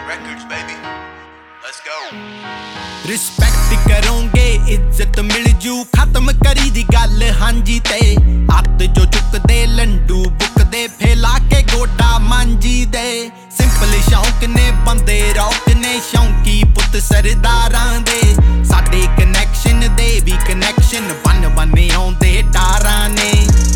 Records, baby. Let's go. Respect ਕਰੋਗੇ ਇੱਜ਼ਤ ਮਿਲ ਜੂ ਖਤਮ ਕਰੀ ਦੀ ਗੱਲ ਹਾਂਜੀ ਤੇ ਅੱਤ ਜੋ ਚੁੱਕਦੇ ਲੰਡੂ ਬੁੱਕਦੇ ਫੇਲਾ ਕੇ ਗੋਡਾ ਮਾਂਜੀ ਦੇ ਸਿੰਪਲ ਸ਼ੌਂਕ ਨੇ ਬੰਦੇ ਰੌਕ ਨੇ ਸ਼ੌਂਕੀ ਪੁੱਤ ਸਰਦਾਰਾਂ ਦੇ ਸਾਡੇ ਕਨੈਕਸ਼ਨ ਦੇ ਵੀ ਕਨੈਕਸ਼ਨ ਬਨ ਬਨੇ ਆਉਂਦੇ ਡਾਰਾਂ ਨੇ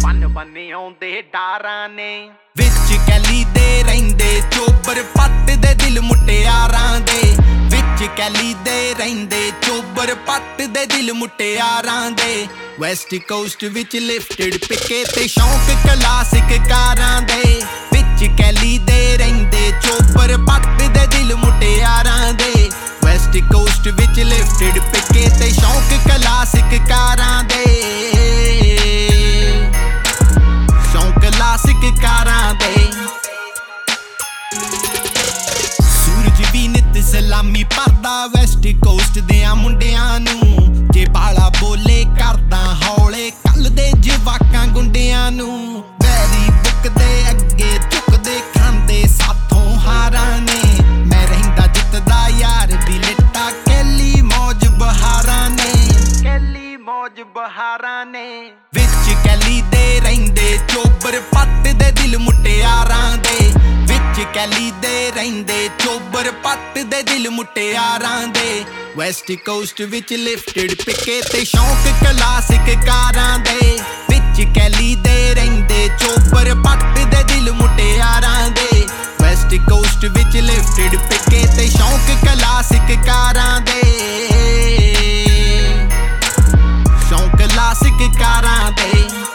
ਵਿੱਚ ਕੈਲੀ ਦੇ ਰਹਿੰਦੇ ਚੋਬਰ ਪੱਟ ਦੇ ਦਿਲ ਮੁਟਿਆਰਾਂ ਦੇ ਵਿੱਚ ਕੈਲੀ ਦੇ ਰਹਿੰਦੇ ਚੋਬਰ ਪੱਟ ਦੇ ਦਿਲ ਮੁਟਿਆਰਾਂ ਦੇ ਵੈਸਟ ਕੋਸਟ ਵਿੱਚ ਲਿਫਟਡ ਪਿੱਕੇ ਤੇ ਸ਼ੌਂਕ ਕਲਾਸਿਕ ਕਾਰਾਂ ਦੇ ਵਿੱਚ ਕੈਲੀ ਦੇ ਰਹਿੰਦੇ ਚੋਬਰ ਪੱਟ ਦੇ ਦਿਲ ਮੁਟਿਆਰਾਂ ਦੇ ਵੈਸਟ ਕੋਸਟ ਵਿੱਚ ਲਿਫਟਡ ਪਿੱਕੇ ਤੇ ਸ਼ੌਂਕ ਕਲਾਸਿਕ ਕਾਰਾਂ ਦੇ ਕਾਰਾਂ ਦੇ ਸੂਰਜ ਵੀ ਨਿਤ ਸਲਾਮੀ ਭਰਦਾ ਵੈਸਟ ਕੋਸਟ ਦਿਆਂ ਮੁੰਡਿਆਂ ਨੂੰ ਜੇ ਬਾਲਾ ਬੋਲੇ ਕਰਦਾ ਹੌਲੇ ਕੱਲ ਦੇ ਜਵਾਕਾਂ ਗੁੰਡਿਆਂ ਨੂੰ ਵੈਰੀ ਬੁੱਕ ਦੇ ਅੱਗੇ ਝੁਕਦੇ ਖਾਂਦੇ ਸਾਥੋਂ ਹਾਰਾਂ ਨੇ ਮੈਂ ਰਹਿੰਦਾ ਜਿੱਤਦਾ ਯਾਰ ਦੀ ਲਿੱਟਾ ਕੈਲੀ ਮੌਜ ਬਹਾਰਾਂ ਨੇ ਵਿੱਚ ਕੈਲੀ ਦੇ ਰਹਿੰਦੇ ਚੋਬਰ ਪੱਟ ਦੇ ਦਿਲ ਮੁਟਿਆਰਾਂ ਦੇ ਵਿੱਚ ਕੈਲੀ ਦੇ ਰਹਿੰਦੇ ਚੋਬਰ ਪੱਟ ਦੇ ਦਿਲ ਮੁਟਿਆਰਾਂ ਦੇ ਵੈਸਟ ਕੋਸਟ ਵਿੱਚ ਲਿਫਟਡ ਪਿੱਕੇ ਤੇ ਸ਼ੌਂਕ ਕਲਾਸਿਕ ਕਾਰਾਂ ਦੇ ਵਿੱਚ ਕੈਲੀ ਦੇ ਰਹਿੰਦੇ ਚੋਬਰ ਪੱਟ ਦੇ ਦਿਲ ਮੁਟਿਆਰਾਂ ਦੇ ਵੈਸਟ ਕੋਸਟ ਵਿੱਚ ਲਿਫਟਡ ਪਿੱਕੇ ਤੇ ਸ਼ੌਂਕ ਕਲਾਸਿਕ ਕਾਰਾਂ ਦੇ ਕਲਾਸਿਕ ਕਾਰਾਂ ਦੇ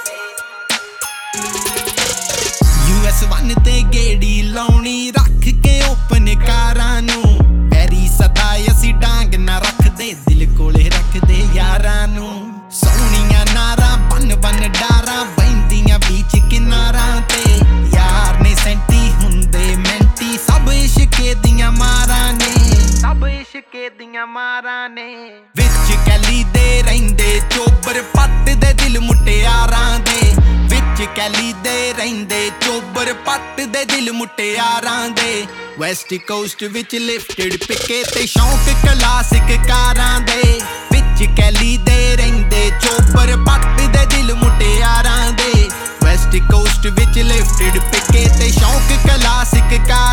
US1 ਤੇ ਗੇੜੀ ਲਾਉਣੀ ਰੱਖ ਕੇ ਓਪਨ ਕਾਰਾਂ ਨੂੰ ਪੈਰੀ ਸਦਾ ਅਸੀਂ ਡਾਂਗ ਨਾ ਰੱਖਦੇ ਦਿਲ ਕੋਲੇ ਰੱਖਦੇ ਯਾਰਾਂ ਨੂੰ ਸੋਹਣੀਆਂ ਨਾਰਾਂ ਬਨ ਡਾਰਾਂ ਬੈਂਦੀਆਂ ਬੀਚ ਕਿਨਾਰਾਂ ਤੇ ਯਾਰ ਨੇ ਸੈਂਟੀ ਹੁੰਦੇ ਮੈਂਟੀ ਸਭ ਇਸ਼ਕੇ ਦੀਆਂ ਮਾਰਾਂ ਨੇ ਵਿੱਚ ਕੈਲੀ ਦੇ ਰਹਿੰਦੇ ਚੋਬਰ ਪੱਟ ਦੇ ਦਿਲ ਮੁਟਿਆਰਾਂ ਦੇ ਵਿੱਚ ਕੈਲੀ ਦੇ ਰਹਿੰਦੇ ਚੋਬਰ ਪੱਟ ਦੇ ਦਿਲ ਮੁਟਿਆਰਾਂ ਦੇ ਵੈਸਟ ਕੋਸਟ ਵਿੱਚ ਲਿਫਟਡ ਪਿੱਕੇ ਤੇ ਸ਼ੌਂਕ ਕਲਾਸਿਕ ਕਾਰਾਂ ਦੇ ਵਿੱਚ ਕੈਲੀ ਦੇ ਰਹਿੰਦੇ ਚੋਬਰ ਪੱਟ ਦੇ ਦਿਲ ਮੁਟਿਆਰਾਂ ਦੇ ਵੈਸਟ ਕੋਸਟ ਵਿੱਚ ਲਿਫਟਡ ਪਿੱਕੇ ਤੇ ਸ਼ੌਂਕ ਕਲਾਸਿਕ ਕਾਰਾਂ